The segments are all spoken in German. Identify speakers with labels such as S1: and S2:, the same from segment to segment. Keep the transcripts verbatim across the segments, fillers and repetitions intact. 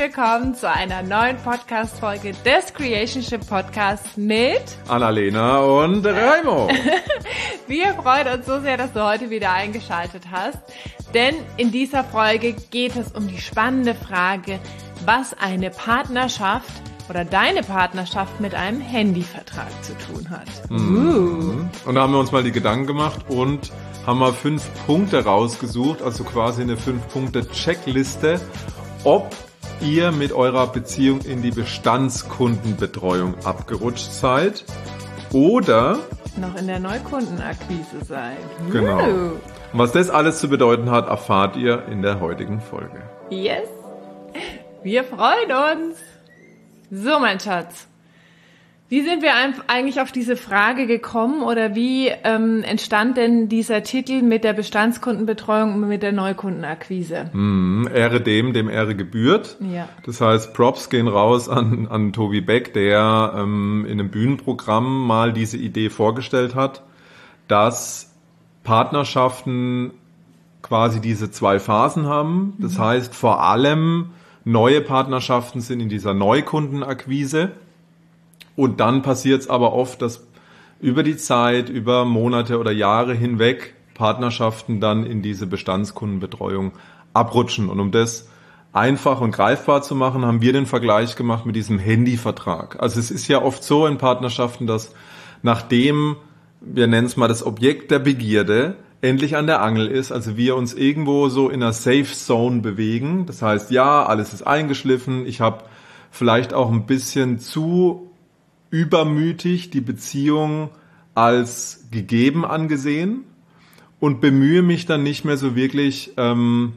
S1: willkommen zu einer neuen Podcast-Folge des Creationship Podcasts mit
S2: Annalena und Raimo.
S1: Wir freuen uns so sehr, dass du heute wieder eingeschaltet hast, denn in dieser Folge geht es um die spannende Frage, was eine Partnerschaft oder deine Partnerschaft mit einem Handyvertrag zu tun hat.
S2: Mhm. Und da haben wir uns mal die Gedanken gemacht und haben mal fünf Punkte rausgesucht, also quasi eine fünf-Punkte-Checkliste, ob ihr mit eurer Beziehung in die Bestandskundenbetreuung abgerutscht seid oder
S1: noch in der Neukundenakquise seid.
S2: Genau. Und was das alles zu bedeuten hat, erfahrt ihr in der heutigen Folge.
S1: Yes, wir freuen uns. So, mein Schatz, wie sind wir eigentlich auf diese Frage gekommen oder wie ähm, entstand denn dieser Titel mit der Bestandskundenbetreuung und mit der Neukundenakquise?
S2: Mm, Ehre dem, dem Ehre gebührt.
S1: Ja.
S2: Das heißt, Props gehen raus an, an Tobi Beck, der ähm, in einem Bühnenprogramm mal diese Idee vorgestellt hat, dass Partnerschaften quasi diese zwei Phasen haben. Das mhm. heißt, vor allem neue Partnerschaften sind in dieser Neukundenakquise. Und dann passiert es aber oft, dass über die Zeit, über Monate oder Jahre hinweg Partnerschaften dann in diese Bestandskundenbetreuung abrutschen. Und um das einfach und greifbar zu machen, haben wir den Vergleich gemacht mit diesem Handyvertrag. Also es ist ja oft so in Partnerschaften, dass nachdem, wir nennen es mal das Objekt der Begierde, endlich an der Angel ist, also wir uns irgendwo so in einer Safe Zone bewegen. Das heißt, ja, alles ist eingeschliffen, ich habe vielleicht auch ein bisschen zu übermütig die Beziehung als gegeben angesehen und bemühe mich dann nicht mehr so wirklich, ähm,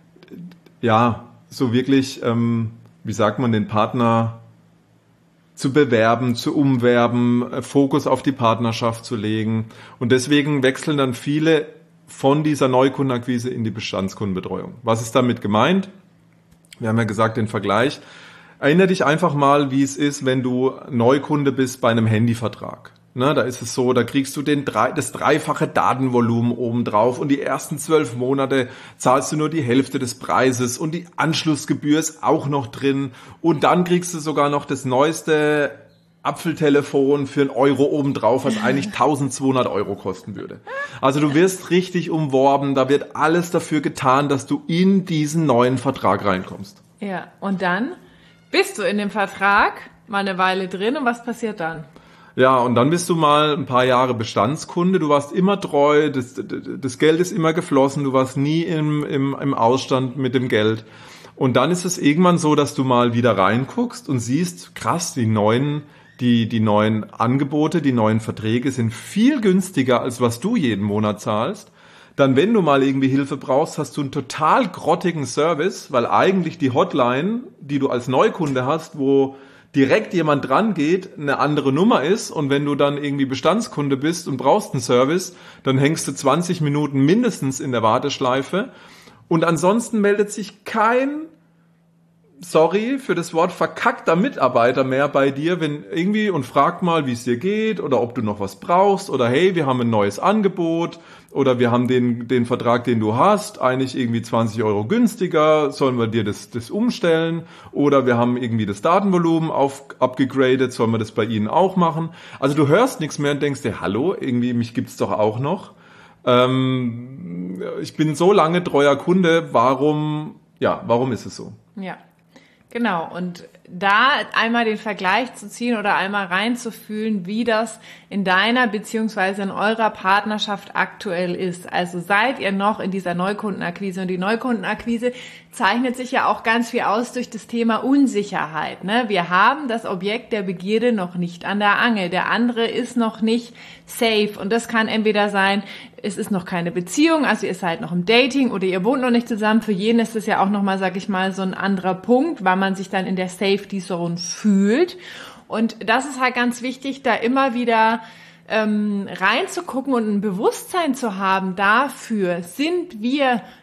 S2: ja, so wirklich, ähm, wie sagt man, den Partner zu bewerben, zu umwerben, Fokus auf die Partnerschaft zu legen. Und deswegen wechseln dann viele von dieser Neukundenakquise in die Bestandskundenbetreuung. Was ist damit gemeint? Wir haben ja gesagt, den Vergleich. Erinnere dich einfach mal, wie es ist, wenn du Neukunde bist bei einem Handyvertrag. Ne, da ist es so, da kriegst du den drei, das dreifache Datenvolumen obendrauf und die ersten zwölf Monate zahlst du nur die Hälfte des Preises und die Anschlussgebühr ist auch noch drin und dann kriegst du sogar noch das neueste Apfeltelefon für einen Euro obendrauf, was eigentlich eintausendzweihundert Euro kosten würde. Also du wirst richtig umworben, da wird alles dafür getan, dass du in diesen neuen Vertrag reinkommst.
S1: Ja, und dann bist du in dem Vertrag mal eine Weile drin und was passiert dann?
S2: Ja, und dann bist du mal ein paar Jahre Bestandskunde, du warst immer treu, das, das Geld ist immer geflossen, du warst nie im, im, im Ausstand mit dem Geld. Und dann ist es irgendwann so, dass du mal wieder reinguckst und siehst, krass, die neuen, die, die neuen Angebote, die neuen Verträge sind viel günstiger, als was du jeden Monat zahlst. Dann, wenn du mal irgendwie Hilfe brauchst, hast du einen total grottigen Service, weil eigentlich die Hotline, die du als Neukunde hast, wo direkt jemand dran geht, eine andere Nummer ist und wenn du dann irgendwie Bestandskunde bist und brauchst einen Service, dann hängst du zwanzig Minuten mindestens in der Warteschleife und ansonsten meldet sich kein, sorry für das Wort, verkackter Mitarbeiter mehr bei dir, wenn irgendwie und fragt mal, wie es dir geht oder ob du noch was brauchst oder hey, wir haben ein neues Angebot oder wir haben den den Vertrag, den du hast, eigentlich irgendwie zwanzig Euro günstiger, sollen wir dir das das umstellen oder wir haben irgendwie das Datenvolumen auf abgegradet, sollen wir das bei Ihnen auch machen? Also du hörst nichts mehr und denkst dir, hallo, irgendwie mich gibt's doch auch noch. Ähm, ich bin so lange treuer Kunde, warum, ja, warum ist es so?
S1: Ja. Genau, und da einmal den Vergleich zu ziehen oder einmal reinzufühlen, wie das in deiner beziehungsweise in eurer Partnerschaft aktuell ist. Also seid ihr noch in dieser Neukundenakquise und die Neukundenakquise zeichnet sich ja auch ganz viel aus durch das Thema Unsicherheit. Ne? Wir haben das Objekt der Begierde noch nicht an der Angel. Der andere ist noch nicht safe und das kann entweder sein, es ist noch keine Beziehung, also ihr seid noch im Dating oder ihr wohnt noch nicht zusammen. Für jeden ist es ja auch nochmal, sag ich mal, so ein anderer Punkt, weil man sich dann in der Safety Zone fühlt. Und das ist halt ganz wichtig, da immer wieder ähm, reinzugucken und ein Bewusstsein zu haben dafür, sind wir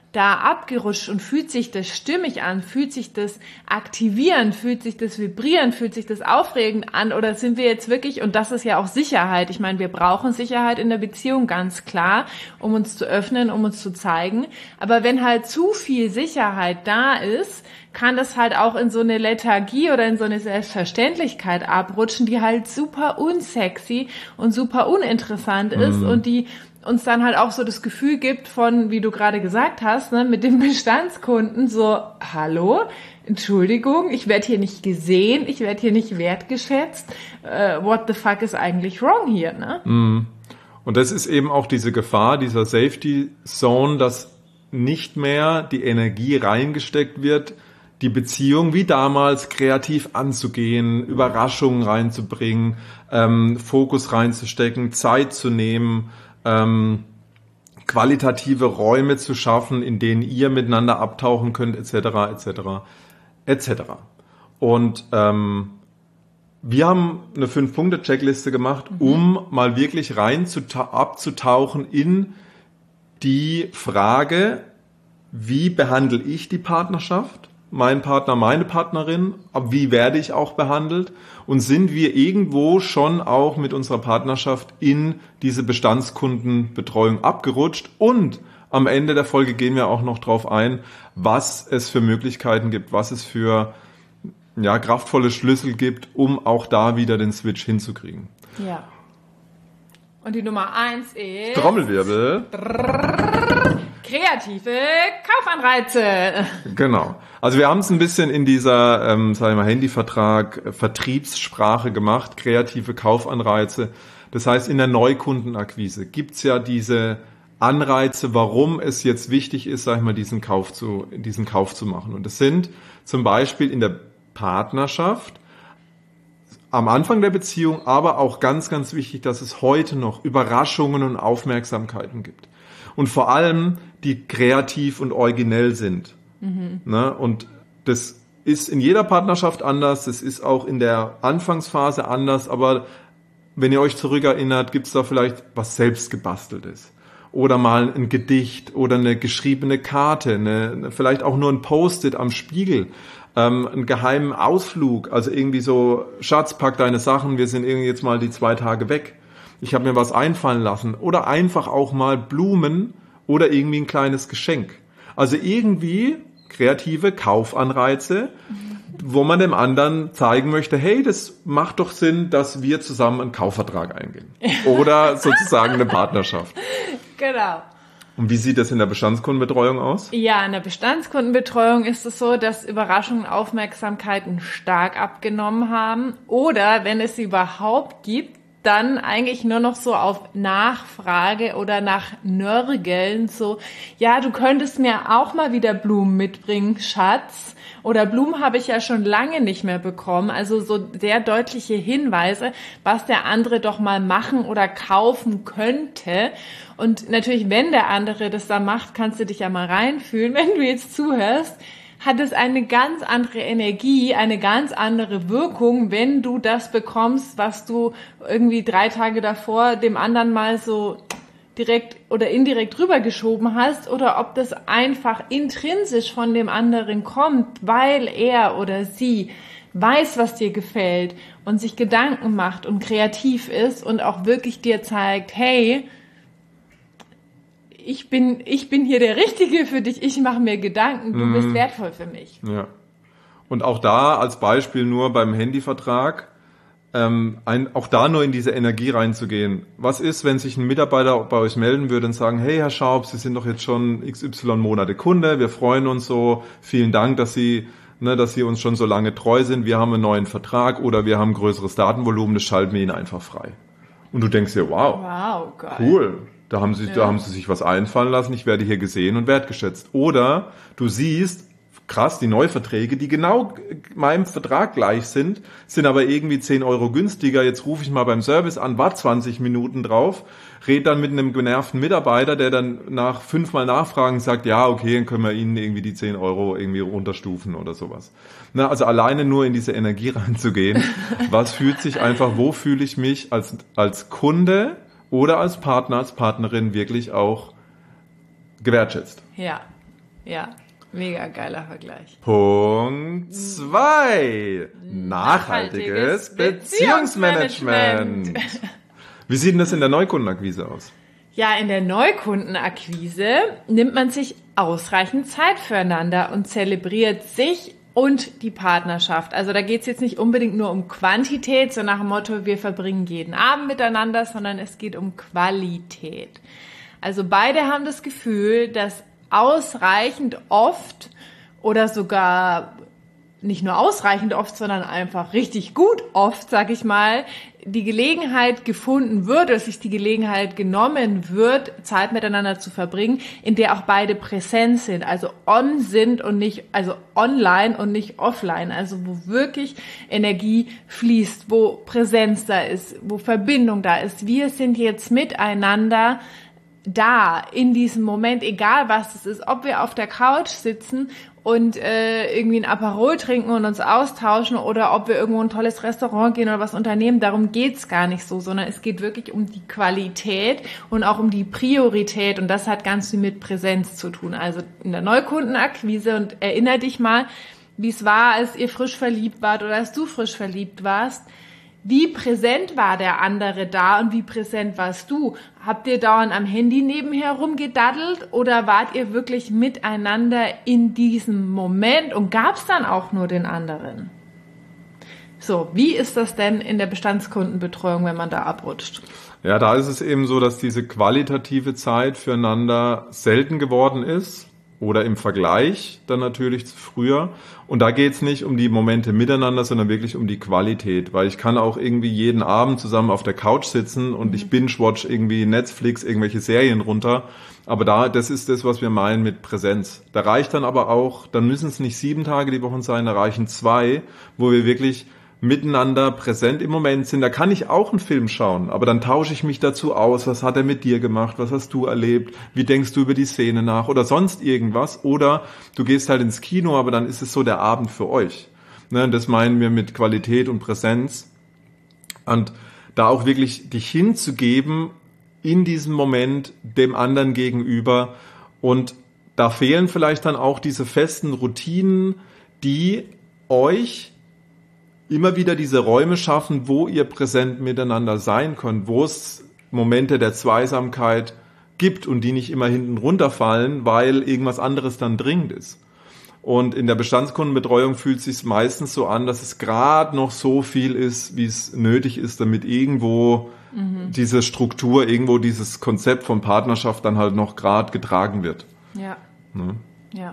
S1: da abgerutscht und fühlt sich das stimmig an, fühlt sich das aktivierend, fühlt sich das vibrierend, fühlt sich das aufregend an oder sind wir jetzt wirklich, und das ist ja auch Sicherheit, ich meine, wir brauchen Sicherheit in der Beziehung, ganz klar, um uns zu öffnen, um uns zu zeigen, aber wenn halt zu viel Sicherheit da ist, kann das halt auch in so eine Lethargie oder in so eine Selbstverständlichkeit abrutschen, die halt super unsexy und super uninteressant ist mhm. und die uns dann halt auch so das Gefühl gibt von, wie du gerade gesagt hast, ne, mit dem Bestandskunden so, hallo, Entschuldigung, ich werde hier nicht gesehen, ich werde hier nicht wertgeschätzt, uh, what the fuck is eigentlich wrong hier, ne?
S2: Mm. Und das ist eben auch diese Gefahr, dieser Safety Zone, dass nicht mehr die Energie reingesteckt wird, die Beziehung wie damals kreativ anzugehen, Überraschungen reinzubringen, ähm, Fokus reinzustecken, Zeit zu nehmen, Ähm, qualitative Räume zu schaffen, in denen ihr miteinander abtauchen könnt, et cetera, et cetera, et cetera. Und ähm, wir haben eine Fünf-Punkte-Checkliste gemacht, mhm. um mal wirklich rein zu abzutauchen in die Frage, wie behandle ich die Partnerschaft, mein Partner, meine Partnerin, wie werde ich auch behandelt und sind wir irgendwo schon auch mit unserer Partnerschaft in diese Bestandskundenbetreuung abgerutscht und am Ende der Folge gehen wir auch noch drauf ein, was es für Möglichkeiten gibt, was es für ja, kraftvolle Schlüssel gibt, um auch da wieder den Switch hinzukriegen.
S1: Ja. Und die Nummer eins ist...
S2: Trommelwirbel.
S1: Kreative Kaufanreize.
S2: Genau. Also wir haben es ein bisschen in dieser, ähm, sagen wir mal, Handyvertrag, äh, Vertriebssprache gemacht, kreative Kaufanreize. Das heißt, in der Neukundenakquise gibt's ja diese Anreize, warum es jetzt wichtig ist, sag ich mal, diesen Kauf zu, diesen Kauf zu machen. Und das sind zum Beispiel in der Partnerschaft, am Anfang der Beziehung, aber auch ganz, ganz wichtig, dass es heute noch Überraschungen und Aufmerksamkeiten gibt. Und vor allem, die kreativ und originell sind. Mhm. Ne? Und das ist in jeder Partnerschaft anders, das ist auch in der Anfangsphase anders, aber wenn ihr euch zurückerinnert, gibt es da vielleicht was selbstgebasteltes. Oder mal ein Gedicht oder eine geschriebene Karte, eine, vielleicht auch nur ein Post-it am Spiegel, ähm, einen geheimen Ausflug, also irgendwie so, Schatz, pack deine Sachen, wir sind irgendwie jetzt mal die zwei Tage weg. Ich habe mir was einfallen lassen. Oder einfach auch mal Blumen oder irgendwie ein kleines Geschenk. Also irgendwie kreative Kaufanreize, wo man dem anderen zeigen möchte, hey, das macht doch Sinn, dass wir zusammen einen Kaufvertrag eingehen. Oder sozusagen eine Partnerschaft.
S1: Genau.
S2: Und wie sieht das in der Bestandskundenbetreuung aus?
S1: Ja, in der Bestandskundenbetreuung ist es so, dass Überraschungen und Aufmerksamkeiten stark abgenommen haben. Oder wenn es sie überhaupt gibt, dann eigentlich nur noch so auf Nachfrage oder nach Nörgeln, so, ja, du könntest mir auch mal wieder Blumen mitbringen, Schatz. Oder Blumen habe ich ja schon lange nicht mehr bekommen. Also so sehr deutliche Hinweise, was der andere doch mal machen oder kaufen könnte. Und natürlich, wenn der andere das da macht, kannst du dich ja mal reinfühlen, wenn du jetzt zuhörst, hat es eine ganz andere Energie, eine ganz andere Wirkung, wenn du das bekommst, was du irgendwie drei Tage davor dem anderen mal so direkt oder indirekt rübergeschoben hast, oder ob das einfach intrinsisch von dem anderen kommt, weil er oder sie weiß, was dir gefällt und sich Gedanken macht und kreativ ist und auch wirklich dir zeigt, hey, ich bin, ich bin hier der Richtige für dich, ich mache mir Gedanken, du mm. bist wertvoll für mich.
S2: Ja. Und auch da als Beispiel nur beim Handyvertrag, ähm, ein, auch da nur in diese Energie reinzugehen. Was ist, wenn sich ein Mitarbeiter bei euch melden würde und sagen, hey Herr Schaub, Sie sind doch jetzt schon X Y Monate Kunde, wir freuen uns so, vielen Dank, dass Sie, ne, dass Sie uns schon so lange treu sind, wir haben einen neuen Vertrag oder wir haben größeres Datenvolumen, das schalten wir Ihnen einfach frei. Und du denkst dir, wow,
S1: wow, geil.
S2: Cool. Da haben sie,
S1: ja.
S2: da haben sie sich was einfallen lassen. Ich werde hier gesehen und wertgeschätzt. Oder du siehst, krass, die Neuverträge, die genau meinem Vertrag gleich sind, sind aber irgendwie zehn Euro günstiger. Jetzt rufe ich mal beim Service an, warte zwanzig Minuten drauf, red dann mit einem genervten Mitarbeiter, der dann nach fünfmal Nachfragen sagt, ja, okay, dann können wir Ihnen irgendwie die zehn Euro irgendwie runterstufen oder sowas. Na, also alleine nur in diese Energie reinzugehen. Was fühlt sich einfach, wo fühle ich mich als, als Kunde oder als Partner, als Partnerin wirklich auch gewertschätzt.
S1: Ja, Ja, mega geiler Vergleich.
S2: Punkt zwei. Nachhaltiges, Nachhaltiges Beziehungsmanagement. Beziehungsmanagement. Wie sieht denn das in der Neukundenakquise aus?
S1: Ja, in der Neukundenakquise nimmt man sich ausreichend Zeit füreinander und zelebriert sich und die Partnerschaft. Also da geht es jetzt nicht unbedingt nur um Quantität, so nach dem Motto, wir verbringen jeden Abend miteinander, sondern es geht um Qualität. Also beide haben das Gefühl, dass ausreichend oft oder sogar nicht nur ausreichend oft, sondern einfach richtig gut oft, sag ich mal, die Gelegenheit gefunden wird oder sich die Gelegenheit genommen wird, Zeit miteinander zu verbringen, in der auch beide präsent sind, also on sind und nicht, also online und nicht offline, also wo wirklich Energie fließt, wo Präsenz da ist, wo Verbindung da ist. Wir sind jetzt miteinander da, in diesem Moment, egal was es ist, ob wir auf der Couch sitzen und äh, irgendwie ein Aperol trinken und uns austauschen oder ob wir irgendwo in ein tolles Restaurant gehen oder was unternehmen, darum geht's gar nicht so, sondern es geht wirklich um die Qualität und auch um die Priorität und das hat ganz viel mit Präsenz zu tun. Also in der Neukundenakquise und erinner dich mal, wie es war, als ihr frisch verliebt wart oder als du frisch verliebt warst. Wie präsent war der andere da und wie präsent warst du? Habt ihr dauernd am Handy nebenher rumgedaddelt oder wart ihr wirklich miteinander in diesem Moment und gab's dann auch nur den anderen? So, wie ist das denn in der Bestandskundenbetreuung, wenn man da abrutscht?
S2: Ja, da ist es eben so, dass diese qualitative Zeit füreinander selten geworden ist. Oder im Vergleich dann natürlich zu früher. Und da geht's nicht um die Momente miteinander, sondern wirklich um die Qualität. Weil ich kann auch irgendwie jeden Abend zusammen auf der Couch sitzen und mhm. ich binge-watch irgendwie Netflix, irgendwelche Serien runter. Aber da, das ist das, was wir meinen mit Präsenz. Da reicht dann aber auch, dann müssen es nicht sieben Tage die Woche sein, da reichen zwei, wo wir wirklich miteinander präsent im Moment sind. Da kann ich auch einen Film schauen, aber dann tausche ich mich dazu aus. Was hat er mit dir gemacht? Was hast du erlebt? Wie denkst du über die Szene nach? Oder sonst irgendwas. Oder du gehst halt ins Kino, aber dann ist es so der Abend für euch. Ne, das meinen wir mit Qualität und Präsenz. Und da auch wirklich dich hinzugeben in diesem Moment dem anderen gegenüber. Und da fehlen vielleicht dann auch diese festen Routinen, die euch immer wieder diese Räume schaffen, wo ihr präsent miteinander sein könnt, wo es Momente der Zweisamkeit gibt und die nicht immer hinten runterfallen, weil irgendwas anderes dann dringend ist. Und in der Bestandskundenbetreuung fühlt es sich meistens so an, dass es gerade noch so viel ist, wie es nötig ist, damit irgendwo mhm. diese Struktur, irgendwo dieses Konzept von Partnerschaft dann halt noch gerade getragen wird.
S1: Ja. Ne? Ja.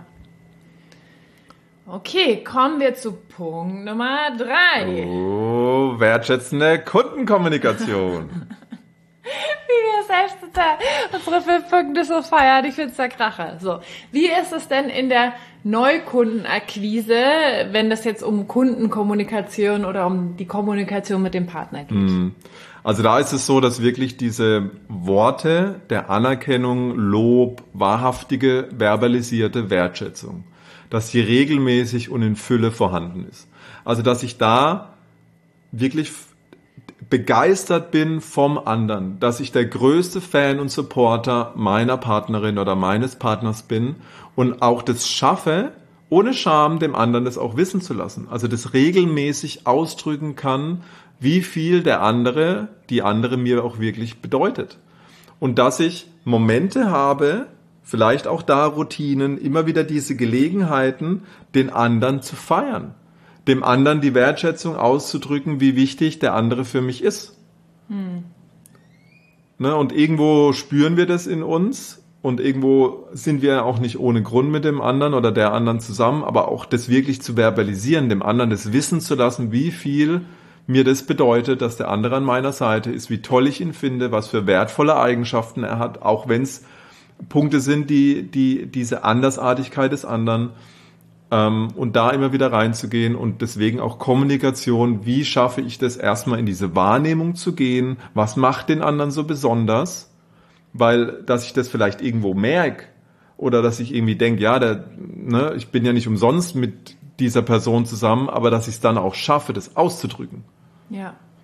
S1: Okay, kommen wir zu Punkt Nummer drei.
S2: Oh, wertschätzende Kundenkommunikation.
S1: Wie wir selbst total unsere fünf Punkte so feiern. Ich find's der Kracher. So, wie ist es denn in der Neukundenakquise, wenn das jetzt um Kundenkommunikation oder um die Kommunikation mit dem Partner geht?
S2: Also da ist es so, dass wirklich diese Worte der Anerkennung, Lob, wahrhaftige, verbalisierte Wertschätzung, dass sie regelmäßig und in Fülle vorhanden ist. Also, dass ich da wirklich begeistert bin vom anderen, dass ich der größte Fan und Supporter meiner Partnerin oder meines Partners bin und auch das schaffe, ohne Scham dem anderen das auch wissen zu lassen. Also, das regelmäßig ausdrücken kann, wie viel der andere, die andere mir auch wirklich bedeutet. Und dass ich Momente habe, vielleicht auch da Routinen, immer wieder diese Gelegenheiten, den anderen zu feiern, dem anderen die Wertschätzung auszudrücken, wie wichtig der andere für mich ist. Hm. Ne, und irgendwo spüren wir das in uns und irgendwo sind wir auch nicht ohne Grund mit dem anderen oder der anderen zusammen, aber auch das wirklich zu verbalisieren, dem anderen das wissen zu lassen, wie viel mir das bedeutet, dass der andere an meiner Seite ist, wie toll ich ihn finde, was für wertvolle Eigenschaften er hat, auch wenn es Punkte sind, die, die, diese Andersartigkeit des anderen, ähm, und da immer wieder reinzugehen und deswegen auch Kommunikation, wie schaffe ich das erstmal in diese Wahrnehmung zu gehen, was macht den anderen so besonders, weil, dass ich das vielleicht irgendwo merke oder dass ich irgendwie denke, ja, der, ne, ich bin ja nicht umsonst mit dieser Person zusammen, aber dass ich es dann auch schaffe, das auszudrücken.
S1: Ja.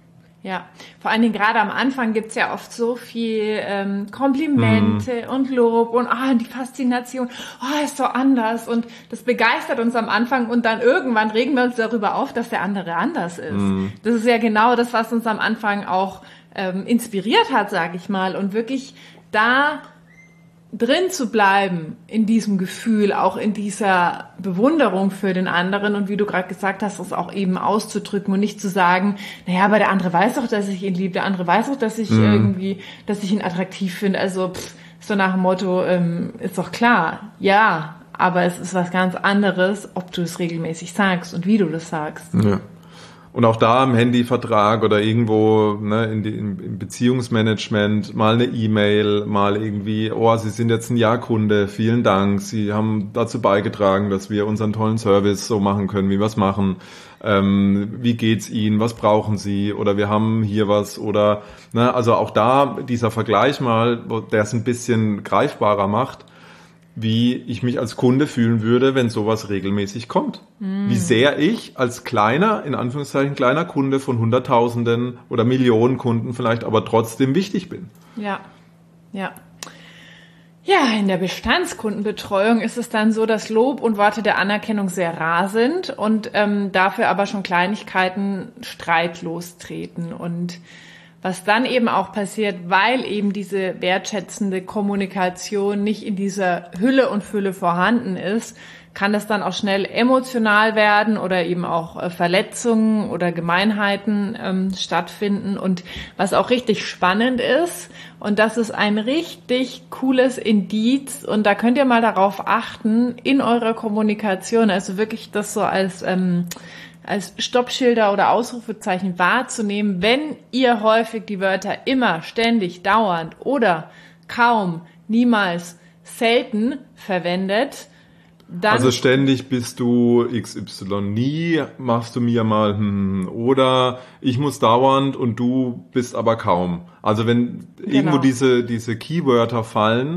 S1: Ja, vor allen Dingen gerade am Anfang gibt's ja oft so viel ähm, Komplimente mm. und Lob und ah, die Faszination, oh, ist so anders und das begeistert uns am Anfang und dann irgendwann regen wir uns darüber auf, dass der andere anders ist. Mm. Das ist ja genau das, was uns am Anfang auch ähm, inspiriert hat, sag ich mal, und wirklich da drin zu bleiben in diesem Gefühl, auch in dieser Bewunderung für den anderen und wie du gerade gesagt hast, das auch eben auszudrücken und nicht zu sagen, naja, aber der andere weiß doch, dass ich ihn liebe, der andere weiß doch, dass ich mhm. irgendwie, dass ich ihn attraktiv finde, also pff, so nach dem Motto, ähm, ist doch klar, ja, aber es ist was ganz anderes, ob du es regelmäßig sagst und wie du das sagst.
S2: Ja. Und auch da im Handyvertrag oder irgendwo ne, in die, im Beziehungsmanagement mal eine E-Mail, mal irgendwie, oh, Sie sind jetzt ein Jahrkunde, vielen Dank, Sie haben dazu beigetragen, dass wir unseren tollen Service so machen können, wie wir es machen. Ähm, wie geht's Ihnen? Was brauchen Sie? Oder wir haben hier was oder ne, also auch da dieser Vergleich mal, der es ein bisschen greifbarer macht, wie ich mich als Kunde fühlen würde, wenn sowas regelmäßig kommt. Mm. Wie sehr ich als kleiner, in Anführungszeichen kleiner Kunde von Hunderttausenden oder Millionen Kunden vielleicht aber trotzdem wichtig bin.
S1: Ja, ja. Ja, in der Bestandskundenbetreuung ist es dann so, dass Lob und Worte der Anerkennung sehr rar sind und ähm, dafür aber schon Kleinigkeiten streitlos treten. Und was dann eben auch passiert, weil eben diese wertschätzende Kommunikation nicht in dieser Hülle und Fülle vorhanden ist, kann das dann auch schnell emotional werden oder eben auch äh, Verletzungen oder Gemeinheiten ähm, stattfinden. Und was auch richtig spannend ist, und das ist ein richtig cooles Indiz, und da könnt ihr mal darauf achten, in eurer Kommunikation, also wirklich das so als ähm, als Stoppschilder oder Ausrufezeichen wahrzunehmen, wenn ihr häufig die Wörter immer, ständig, dauernd oder kaum, niemals, selten verwendet, dann...
S2: Also ständig bist du X Y, nie machst du mir mal hm, oder ich muss dauernd und du bist aber kaum. Also wenn genau. irgendwo diese, diese Keywörter fallen,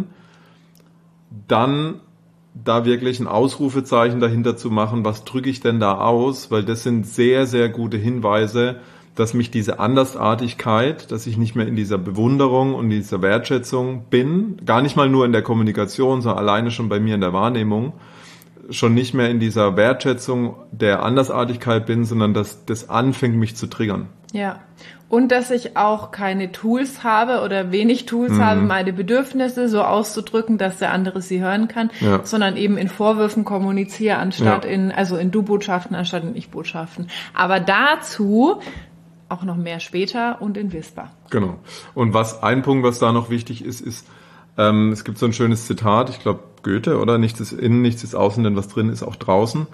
S2: dann... da wirklich ein Ausrufezeichen dahinter zu machen, was drücke ich denn da aus, weil das sind sehr, sehr gute Hinweise, dass mich diese Andersartigkeit, dass ich nicht mehr in dieser Bewunderung und dieser Wertschätzung bin, gar nicht mal nur in der Kommunikation, sondern alleine schon bei mir in der Wahrnehmung, schon nicht mehr in dieser Wertschätzung der Andersartigkeit bin, sondern dass das anfängt, mich zu triggern.
S1: Ja, und dass ich auch keine Tools habe oder wenig Tools mhm. habe, meine Bedürfnisse so auszudrücken, dass der andere sie hören kann, ja. sondern eben in Vorwürfen kommuniziere, anstatt ja. in, also in Du-Botschaften, anstatt in Ich-Botschaften. Aber dazu auch noch mehr später und in Whisper.
S2: Genau. Und was ein Punkt, was da noch wichtig ist, ist, ähm, es gibt so ein schönes Zitat, ich glaube Goethe, oder? Nichts ist innen, nichts ist außen, denn was drin ist auch draußen.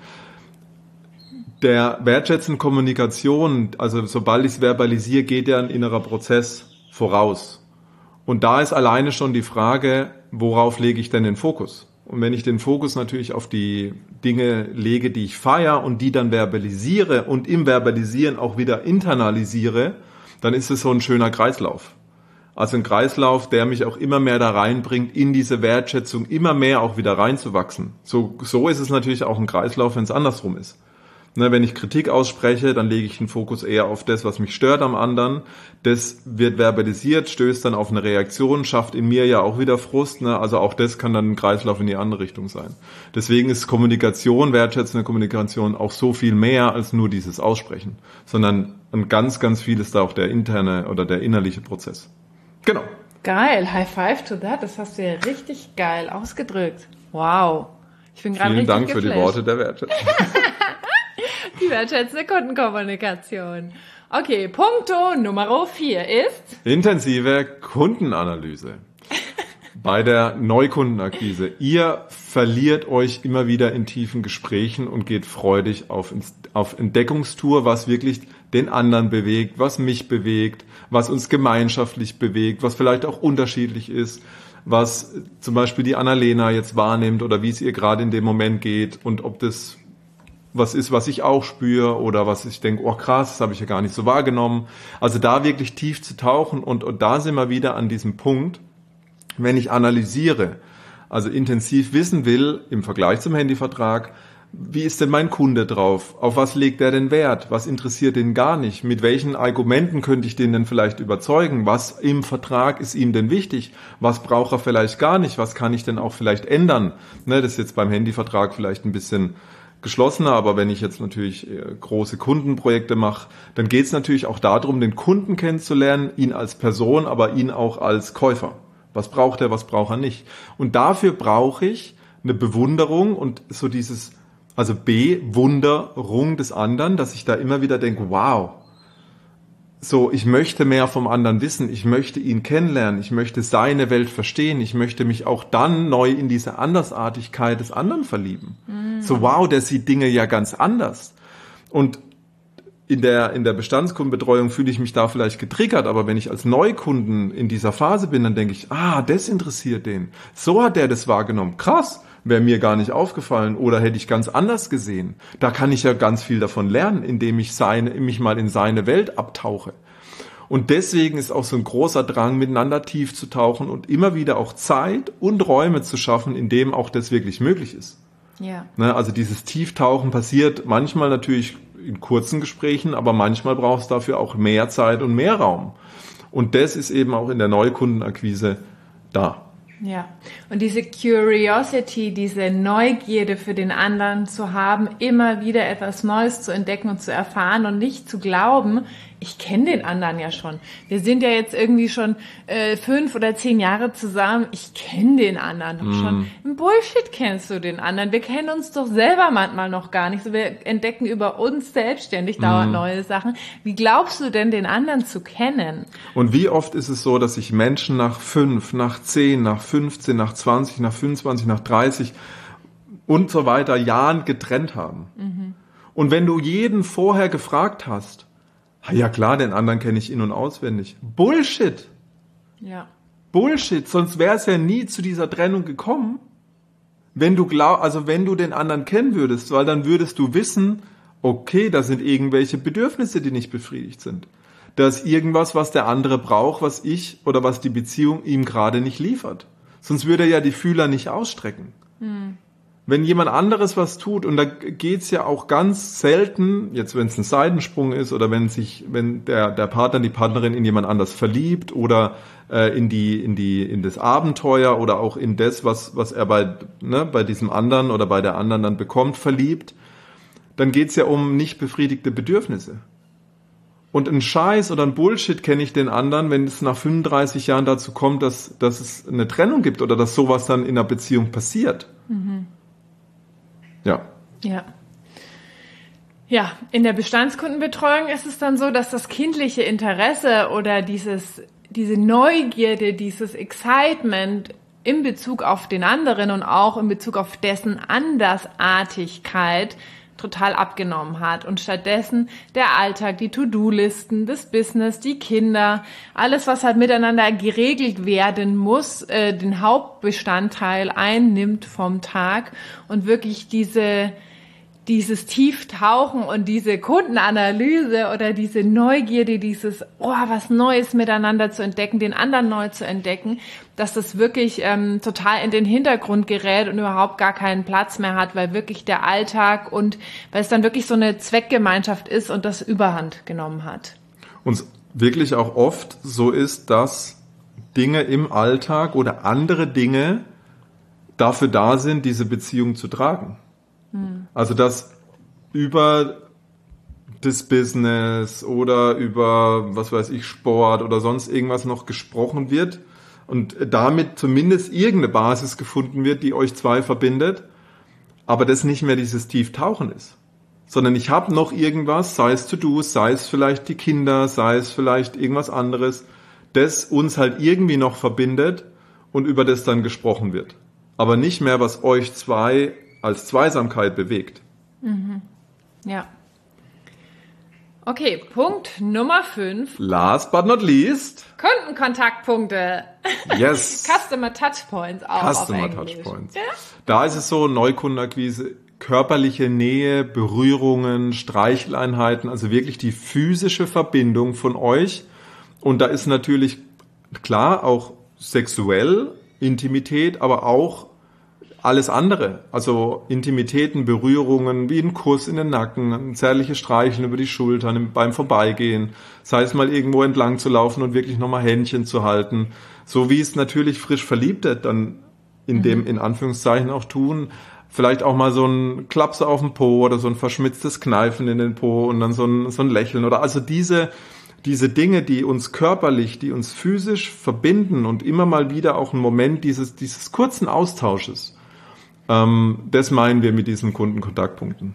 S2: Der wertschätzenden Kommunikation, also sobald ich es verbalisiere, geht ja ein innerer Prozess voraus. Und da ist alleine schon die Frage, worauf lege ich denn den Fokus? Und wenn ich den Fokus natürlich auf die Dinge lege, die ich feiere und die dann verbalisiere und im Verbalisieren auch wieder internalisiere, dann ist es so ein schöner Kreislauf. Also ein Kreislauf, der mich auch immer mehr da reinbringt, in diese Wertschätzung immer mehr auch wieder reinzuwachsen. So, so ist es natürlich auch ein Kreislauf, wenn es andersrum ist. Ne, wenn ich Kritik ausspreche, dann lege ich den Fokus eher auf das, was mich stört am anderen. Das wird verbalisiert, stößt dann auf eine Reaktion, schafft in mir ja auch wieder Frust. Ne? Also auch das kann dann ein Kreislauf in die andere Richtung sein. Deswegen ist Kommunikation, wertschätzende Kommunikation auch so viel mehr als nur dieses Aussprechen, sondern ein ganz, ganz viel ist da auch der interne oder der innerliche Prozess. Genau.
S1: Geil, High Five to that. Das hast du ja richtig geil ausgedrückt. Wow. Ich bin gerade richtig
S2: Vielen Dank
S1: geflasht.
S2: für die Worte der Wertschätzung.
S1: Die wertschätzende Kundenkommunikation. Okay, Punkto Nummer vier ist...
S2: intensive Kundenanalyse. Bei der Neukundenakquise. Ihr verliert euch immer wieder in tiefen Gesprächen und geht freudig auf, auf Entdeckungstour, was wirklich den anderen bewegt, was mich bewegt, was uns gemeinschaftlich bewegt, was vielleicht auch unterschiedlich ist, was zum Beispiel die Annalena jetzt wahrnimmt oder wie es ihr gerade in dem Moment geht und ob das was ist, was ich auch spüre oder was ich denke, oh krass, das habe ich ja gar nicht so wahrgenommen. Also da wirklich tief zu tauchen und, und da sind wir wieder an diesem Punkt, wenn ich analysiere, also intensiv wissen will, im Vergleich zum Handyvertrag, Wie ist denn mein Kunde drauf? Auf was legt er denn Wert? Was interessiert ihn gar nicht? Mit welchen Argumenten könnte ich den denn vielleicht überzeugen? Was im Vertrag ist ihm denn wichtig? Was braucht er vielleicht gar nicht? Was kann ich denn auch vielleicht ändern? Ne, das ist jetzt beim Handyvertrag vielleicht ein bisschen geschlossener, aber wenn ich jetzt natürlich große Kundenprojekte mache, dann geht es natürlich auch darum, den Kunden kennenzulernen, ihn als Person, aber ihn auch als Käufer. Was braucht er, was braucht er nicht? Und dafür brauche ich eine Bewunderung und so dieses, also Bewunderung des anderen, dass ich da immer wieder denke, wow, so, ich möchte mehr vom anderen wissen, ich möchte ihn kennenlernen, ich möchte seine Welt verstehen, ich möchte mich auch dann neu in diese Andersartigkeit des anderen verlieben. Mhm. So, wow, der sieht Dinge ja ganz anders. Und in der, in der Bestandskundenbetreuung fühle ich mich da vielleicht getriggert, aber wenn ich als Neukunden in dieser Phase bin, dann denke ich, ah, das interessiert den. So hat der das wahrgenommen. Krass, wäre mir gar nicht aufgefallen oder hätte ich ganz anders gesehen. Da kann ich ja ganz viel davon lernen, indem ich seine, mich mal in seine Welt abtauche. Und deswegen ist auch so ein großer Drang, miteinander tief zu tauchen und immer wieder auch Zeit und Räume zu schaffen, in dem auch das wirklich möglich ist.
S1: Ja.
S2: Ne, also dieses Tieftauchen passiert manchmal natürlich in kurzen Gesprächen, aber manchmal braucht es dafür auch mehr Zeit und mehr Raum. Und das ist eben auch in der Neukundenakquise da.
S1: Ja, und diese Curiosity, diese Neugierde für den anderen zu haben, immer wieder etwas Neues zu entdecken und zu erfahren und nicht zu glauben, ich kenne den anderen ja schon. Wir sind ja jetzt irgendwie schon äh, fünf oder zehn Jahre zusammen. Ich kenne den anderen doch schon. Mm. Im Bullshit kennst du den anderen. Wir kennen uns doch selber manchmal noch gar nicht. So, wir entdecken über uns selbstständig dauernd mm. neue Sachen. Wie glaubst du denn, den anderen zu kennen?
S2: Und wie oft ist es so, dass sich Menschen nach fünf, nach zehn, nach fünfzehn, nach zwanzig, nach fünfundzwanzig, nach dreißig und so weiter Jahren getrennt haben? Mhm. Und wenn du jeden vorher gefragt hast, ja klar, den anderen kenne ich in- und auswendig. Bullshit.
S1: Ja.
S2: Bullshit, sonst wäre es ja nie zu dieser Trennung gekommen. Wenn du glaub, also wenn du den anderen kennen würdest, weil dann würdest du wissen, okay, da sind irgendwelche Bedürfnisse, die nicht befriedigt sind. Da ist irgendwas, was der andere braucht, was ich oder was die Beziehung ihm gerade nicht liefert. Sonst würde er ja die Fühler nicht ausstrecken. Hm. Wenn jemand anderes was tut, und da geht's ja auch ganz selten, jetzt wenn es ein Seitensprung ist oder wenn sich, wenn der der Partner, die Partnerin in jemand anders verliebt oder äh, in die in die in das Abenteuer oder auch in das, was was er bei ne bei diesem anderen oder bei der anderen dann bekommt, verliebt, dann geht's ja um nicht befriedigte Bedürfnisse. Und ein Scheiß oder ein Bullshit kenne ich den anderen, wenn es nach fünfunddreißig Jahren dazu kommt, dass dass es eine Trennung gibt oder dass sowas dann in einer Beziehung passiert. Mhm. Ja.
S1: Ja. Ja, in der Bestandskundenbetreuung ist es dann so, dass das kindliche Interesse oder dieses, diese Neugierde, dieses Excitement in Bezug auf den anderen und auch in Bezug auf dessen Andersartigkeit total abgenommen hat und stattdessen der Alltag, die To-Do-Listen, das Business, die Kinder, alles, was halt miteinander geregelt werden muss, äh, den Hauptbestandteil einnimmt vom Tag und wirklich diese dieses Tieftauchen und diese Kundenanalyse oder diese Neugierde, dieses, oh, was Neues miteinander zu entdecken, den anderen neu zu entdecken, dass das wirklich ähm, total in den Hintergrund gerät und überhaupt gar keinen Platz mehr hat, weil wirklich der Alltag und weil es dann wirklich so eine Zweckgemeinschaft ist und das Überhand genommen hat.
S2: Und wirklich auch oft so ist, dass Dinge im Alltag oder andere Dinge dafür da sind, diese Beziehung zu tragen. Also, dass über das Business oder über, was weiß ich, Sport oder sonst irgendwas noch gesprochen wird und damit zumindest irgendeine Basis gefunden wird, die euch zwei verbindet, aber das nicht mehr dieses Tieftauchen ist. Sondern ich habe noch irgendwas, sei es To-Dos, sei es vielleicht die Kinder, sei es vielleicht irgendwas anderes, das uns halt irgendwie noch verbindet und über das dann gesprochen wird. Aber nicht mehr, was euch zwei als Zweisamkeit bewegt.
S1: Mhm. Ja. Okay, Punkt Nummer fünf.
S2: Last but not least.
S1: Kundenkontaktpunkte.
S2: Yes.
S1: Customer Touchpoints auch
S2: Customer
S1: auf Englisch.
S2: Touchpoints. Ja? Da ist es so, Neukundenakquise, körperliche Nähe, Berührungen, Streicheleinheiten, also wirklich die physische Verbindung von euch. Und da ist natürlich klar auch sexuell Intimität, aber auch alles andere, also Intimitäten, Berührungen, wie ein Kuss in den Nacken, ein zärtliches Streicheln über die Schultern beim Vorbeigehen, sei es mal irgendwo entlang zu laufen und wirklich nochmal Händchen zu halten, so wie es natürlich frisch Verliebte dann in mhm. dem, in Anführungszeichen auch tun, vielleicht auch mal so ein Klaps auf den Po oder so ein verschmitztes Kneifen in den Po und dann so ein, so ein Lächeln oder also diese Diese Dinge, die uns körperlich, die uns physisch verbinden und immer mal wieder auch einen Moment dieses, dieses kurzen Austausches, ähm, das meinen wir mit diesen Kundenkontaktpunkten.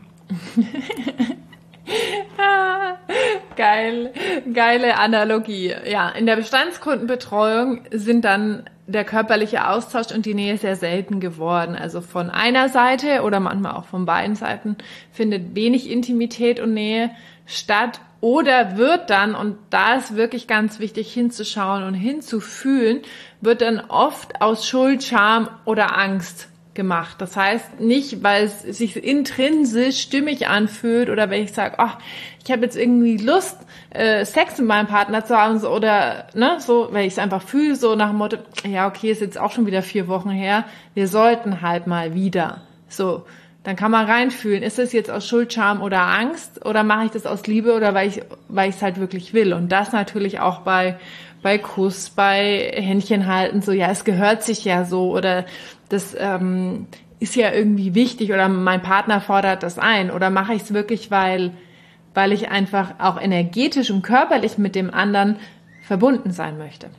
S1: ah, geil, geile Analogie. Ja, in der Bestandskundenbetreuung sind dann der körperliche Austausch und die Nähe sehr selten geworden. Also von einer Seite oder manchmal auch von beiden Seiten findet wenig Intimität und Nähe statt. Oder wird dann, und da ist wirklich ganz wichtig hinzuschauen und hinzufühlen, wird dann oft aus Schuld, Scham oder Angst gemacht. Das heißt nicht, weil es sich intrinsisch stimmig anfühlt oder wenn ich sage, ach, ich habe jetzt irgendwie Lust, äh, Sex mit meinem Partner zu haben oder ne, so, weil ich es einfach fühle, so nach dem Motto, ja okay, ist jetzt auch schon wieder vier Wochen her, wir sollten halt mal wieder. So. Dann kann man reinfühlen, ist es jetzt aus Schuld, Scham oder Angst oder mache ich das aus Liebe oder weil ich weil ich es halt wirklich will. Und das natürlich auch bei bei Kuss, bei Händchen halten, so ja, es gehört sich ja so oder das ähm, ist ja irgendwie wichtig oder mein Partner fordert das ein oder mache ich es wirklich, weil weil ich einfach auch energetisch und körperlich mit dem anderen verbunden sein möchte.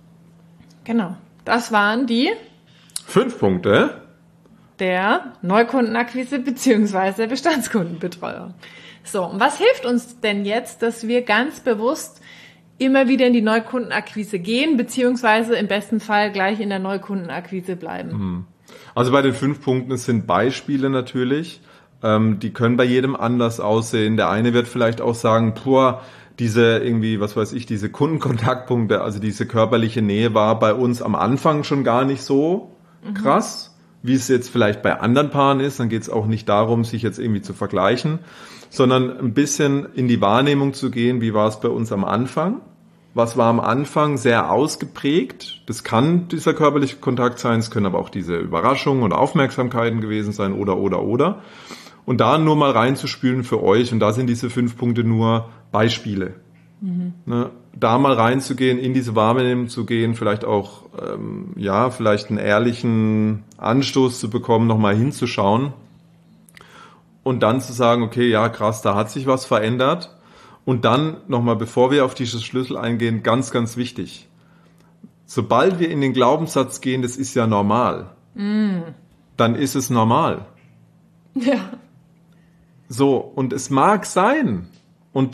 S1: Genau, das waren die
S2: fünf Punkte
S1: der Neukundenakquise bzw. Bestandskundenbetreuung. So, und was hilft uns denn jetzt, dass wir ganz bewusst immer wieder in die Neukundenakquise gehen, beziehungsweise im besten Fall gleich in der Neukundenakquise bleiben?
S2: Also bei den fünf Punkten, es sind Beispiele natürlich, ähm, die können bei jedem anders aussehen. Der eine wird vielleicht auch sagen, boah, diese irgendwie, was weiß ich, diese Kundenkontaktpunkte, also diese körperliche Nähe war bei uns am Anfang schon gar nicht so krass. Mhm. Wie es jetzt vielleicht bei anderen Paaren ist, dann geht es auch nicht darum, sich jetzt irgendwie zu vergleichen, sondern ein bisschen in die Wahrnehmung zu gehen, wie war es bei uns am Anfang, was war am Anfang sehr ausgeprägt, das kann dieser körperliche Kontakt sein, es können aber auch diese Überraschungen und Aufmerksamkeiten gewesen sein oder, oder, oder und da nur mal reinzuspülen für euch und da sind diese fünf Punkte nur Beispiele. Mhm. Ne, da mal reinzugehen, in diese Wahrnehmung zu gehen, vielleicht auch, ähm, ja, vielleicht einen ehrlichen Anstoß zu bekommen, nochmal hinzuschauen und dann zu sagen, okay, ja, krass, da hat sich was verändert und dann nochmal, bevor wir auf diese Schlüssel eingehen, ganz, ganz wichtig, sobald wir in den Glaubenssatz gehen, das ist ja normal, mm. dann ist es normal.
S1: Ja.
S2: So, und es mag sein, und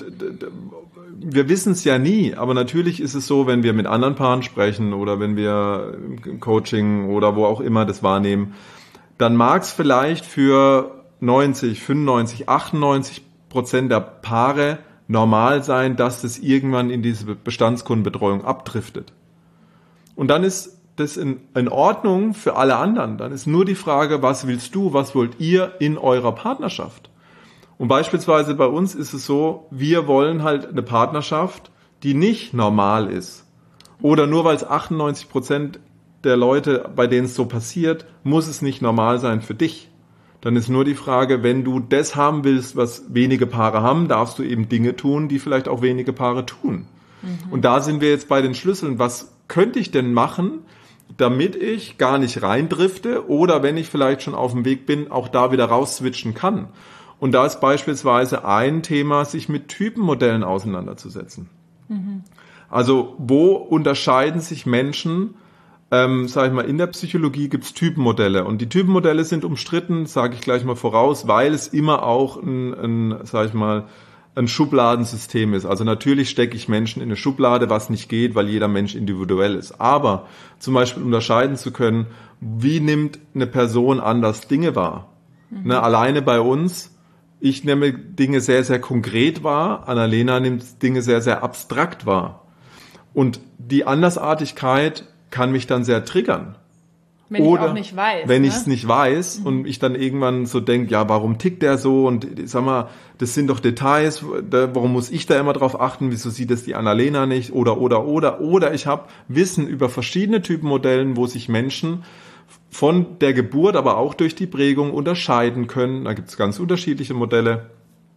S2: wir wissen es ja nie, aber natürlich ist es so, wenn wir mit anderen Paaren sprechen oder wenn wir im Coaching oder wo auch immer das wahrnehmen, dann mag es vielleicht für neunzig, fünfundneunzig, achtundneunzig Prozent der Paare normal sein, dass das irgendwann in diese Bestandskundenbetreuung abdriftet. Und dann ist das in, in Ordnung für alle anderen. Dann ist nur die Frage, was willst du, was wollt ihr in eurer Partnerschaft? Und beispielsweise bei uns ist es so, wir wollen halt eine Partnerschaft, die nicht normal ist. Oder nur weil es achtundneunzig Prozent der Leute, bei denen es so passiert, muss es nicht normal sein für dich. Dann ist nur die Frage, wenn du das haben willst, was wenige Paare haben, darfst du eben Dinge tun, die vielleicht auch wenige Paare tun. Mhm. Und da sind wir jetzt bei den Schlüsseln. Was könnte ich denn machen, damit ich gar nicht reindrifte oder wenn ich vielleicht schon auf dem Weg bin, auch da wieder rausswitchen kann? Und da ist beispielsweise ein Thema, sich mit Typenmodellen auseinanderzusetzen. Mhm. Also wo unterscheiden sich Menschen, ähm, sage ich mal, in der Psychologie gibt es Typenmodelle. Und die Typenmodelle sind umstritten, sage ich gleich mal voraus, weil es immer auch ein, ein sage ich mal, ein Schubladensystem ist. Also natürlich stecke ich Menschen in eine Schublade, was nicht geht, weil jeder Mensch individuell ist. Aber zum Beispiel unterscheiden zu können, wie nimmt eine Person anders Dinge wahr? Mhm. Ne, alleine bei uns, ich nehme Dinge sehr, sehr konkret wahr, Annalena nimmt Dinge sehr, sehr abstrakt wahr. Und die Andersartigkeit kann mich dann sehr triggern.
S1: Wenn Oder ich auch nicht weiß.
S2: Wenn
S1: ne?
S2: ich es nicht weiß mhm. und ich dann irgendwann so denke, ja, warum tickt der so? Und sag mal, das sind doch Details, da, warum muss ich da immer drauf achten? Wieso sieht das die Annalena nicht? Oder, oder, oder. Oder ich habe Wissen über verschiedene Typenmodellen, wo sich Menschen von der Geburt, aber auch durch die Prägung unterscheiden können. Da gibt es ganz unterschiedliche Modelle.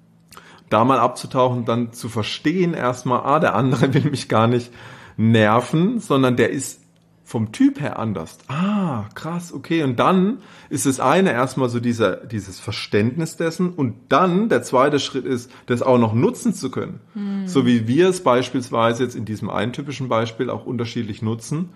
S2: Da mal abzutauchen, dann zu verstehen erstmal, ah, der andere will mich gar nicht nerven, sondern der ist vom Typ her anders. Ah, krass, okay. Und dann ist das eine erstmal so dieser, dieses Verständnis dessen und dann der zweite Schritt ist, das auch noch nutzen zu können. Hm. So wie wir es beispielsweise jetzt in diesem einen typischen Beispiel auch unterschiedlich nutzen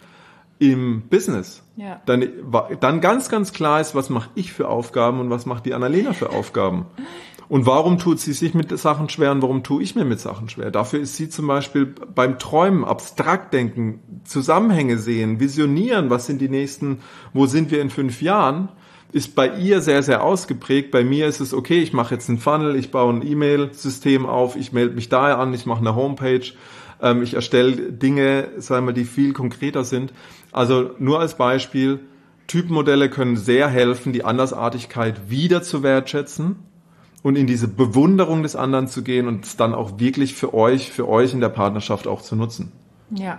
S2: im Business. Ja. Dann, dann ganz, ganz klar ist, was mache ich für Aufgaben und was macht die Annalena für Aufgaben. Und warum tut sie sich mit Sachen schwer und warum tue ich mir mit Sachen schwer? Dafür ist sie zum Beispiel beim Träumen, abstrakt denken, Zusammenhänge sehen, visionieren, was sind die nächsten, wo sind wir in fünf Jahren, ist bei ihr sehr, sehr ausgeprägt. Bei mir ist es, okay, ich mache jetzt einen Funnel, ich baue ein E-Mail-System auf, ich melde mich da an, ich mache eine Homepage, ähm, ich erstelle Dinge, sagen wir, die viel konkreter sind. Also nur als Beispiel, Typenmodelle können sehr helfen, die Andersartigkeit wieder zu wertschätzen und in diese Bewunderung des anderen zu gehen und es dann auch wirklich für euch, für euch in der Partnerschaft auch zu nutzen.
S1: Ja.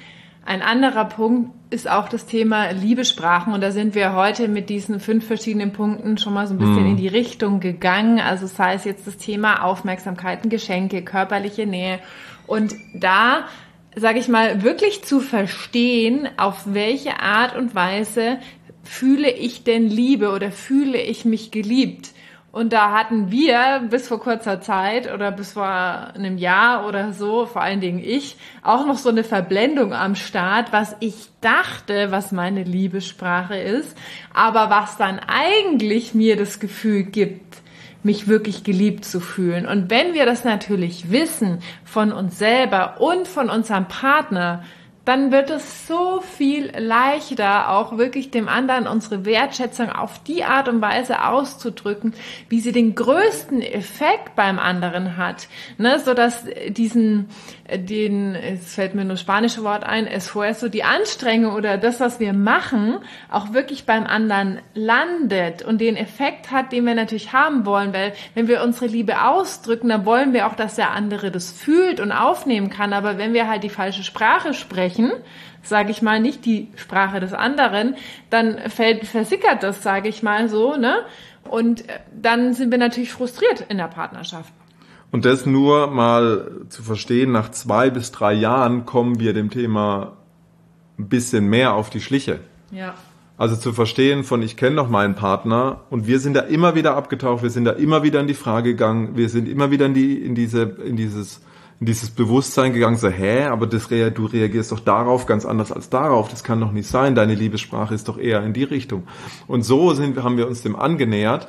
S1: Ein anderer Punkt ist auch das Thema Liebessprachen und da sind wir heute mit diesen fünf verschiedenen Punkten schon mal so ein bisschen mm. in die Richtung gegangen. Also sei es jetzt das Thema Aufmerksamkeiten, Geschenke, körperliche Nähe und da, sage ich mal, wirklich zu verstehen, auf welche Art und Weise fühle ich denn Liebe oder fühle ich mich geliebt. Und da hatten wir bis vor kurzer Zeit oder bis vor einem Jahr oder so, vor allen Dingen ich, auch noch so eine Verblendung am Start, was ich dachte, was meine Liebessprache ist, aber was dann eigentlich mir das Gefühl gibt, mich wirklich geliebt zu fühlen. Und wenn wir das natürlich wissen von uns selber und von unserem Partner, dann wird es so viel leichter, auch wirklich dem anderen unsere Wertschätzung auf die Art und Weise auszudrücken, wie sie den größten Effekt beim anderen hat, ne, so dass diesen, den, es fällt mir nur das spanische Wort ein, esfuerzo, die Anstrengung oder das, was wir machen, auch wirklich beim anderen landet und den Effekt hat, den wir natürlich haben wollen, weil wenn wir unsere Liebe ausdrücken, dann wollen wir auch, dass der andere das fühlt und aufnehmen kann, aber wenn wir halt die falsche Sprache sprechen, sage ich mal, nicht die Sprache des anderen, dann fällt, versickert das, sage ich mal so, ne? Und dann sind wir natürlich frustriert in der Partnerschaft.
S2: Und das nur mal zu verstehen, nach zwei bis drei Jahren kommen wir dem Thema ein bisschen mehr auf die Schliche.
S1: Ja.
S2: Also zu verstehen von, ich kenne doch meinen Partner und wir sind da immer wieder abgetaucht, wir sind da immer wieder in die Frage gegangen, wir sind immer wieder in die, in diese, in dieses, in dieses Bewusstsein gegangen, so, hä, aber das, du reagierst doch darauf ganz anders als darauf, das kann doch nicht sein, deine Liebessprache ist doch eher in die Richtung. Und so sind, haben wir uns dem angenähert